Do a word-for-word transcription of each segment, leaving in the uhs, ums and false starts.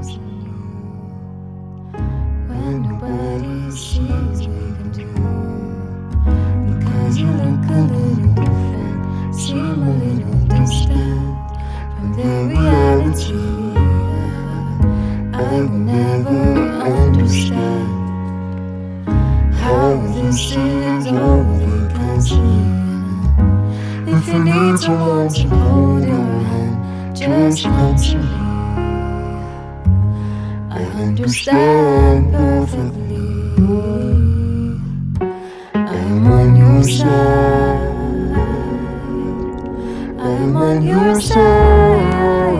When nobody sees we can do, because you look a little different, seem a little distant from the reality. I will never understand how this is all they can see. If you need someone to hold your hand, just come to me. I understand perfectly. I am on your side. I am on your side.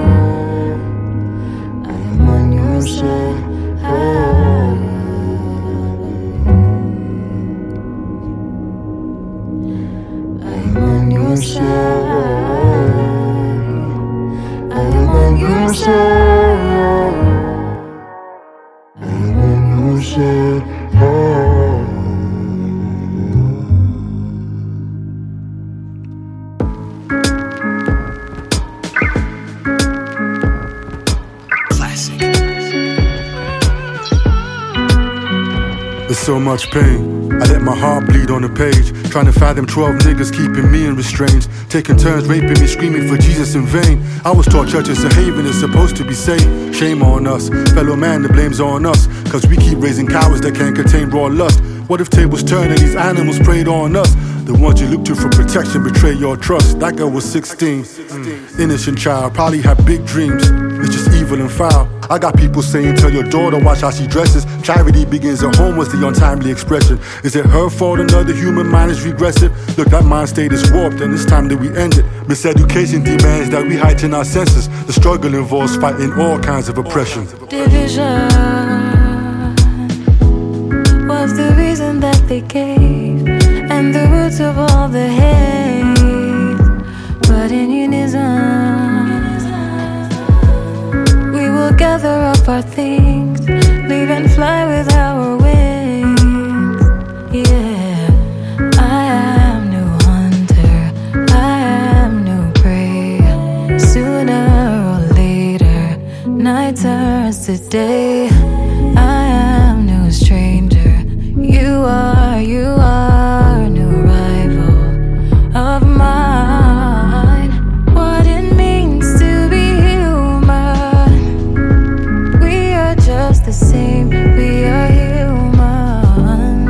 I am on your side. I am on your side. I am on your side. I am on your side. Classic. There's so much pain. I let my heart bleed on the page, trying to fathom twelve niggas keeping me in restraints, taking turns raping me, screaming for Jesus in vain. I was taught church is a haven, it's supposed to be safe. Shame on us, fellow man, the blame's on us, cause we keep raising cowards that can't contain raw lust. What if tables turn and these animals preyed on us? The ones you look to for protection betray your trust. That girl was sixteen, innocent child, probably had big dreams. It's just evil and foul. I got people saying, tell your daughter, watch how she dresses. Charity begins at home was the untimely expression. Is it her fault another human mind is regressive? Look, that mind state is warped and it's time that we end it. Miseducation demands that we heighten our senses. The struggle involves fighting all kinds of oppression. Division was the reason that they gave, and the roots of all the hate. But in unison, we will gather up our things, leave and fly with our wings. Yeah, I am no hunter, I am no prey. Sooner or later, night turns to day. I am no stranger. You are, you are no rival of mine. What it means to be human, we are just the same, we are human.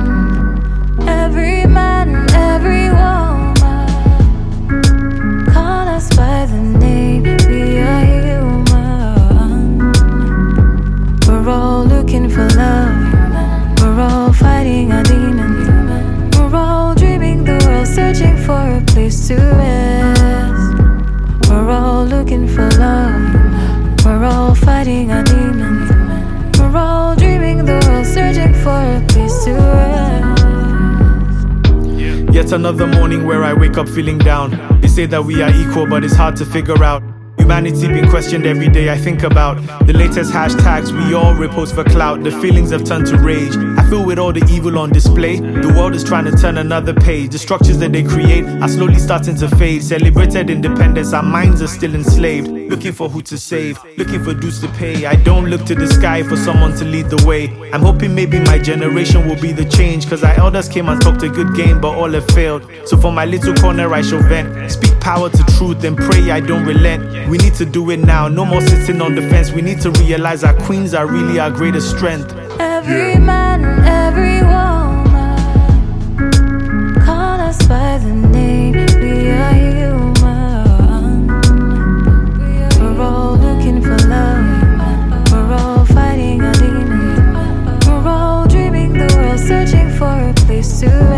Every man, every woman, call us by the name, we are human. We're all looking for love, we're all fighting a demon. We're all dreaming the world, searching for a place to rest. We're all looking for love. We're all fighting a demon. We're all dreaming the world, searching for a place to rest. Yet another morning where I wake up feeling down. They say that we are equal, but it's hard to figure out. Humanity being questioned every day. I think about the latest hashtags we all repost for clout. The feelings have turned to rage. I feel with all the evil on display, the world is trying to turn another page. The structures that they create are slowly starting to fade. Celebrated independence, our minds are still enslaved. Looking for who to save, looking for dues to pay. I don't look to the sky for someone to lead the way. I'm hoping maybe my generation will be the change, cause our elders came and talked a good game, but all have failed. So for my little corner I shall vent, speak power to truth and pray I don't relent. We need to do it now, no more sitting on the fence. We need to realize our queens are really our greatest strength. Every man, every woman, call us by the name, we are human. We're all looking for love, we're all fighting a demon. We're all dreaming the world, searching for a place to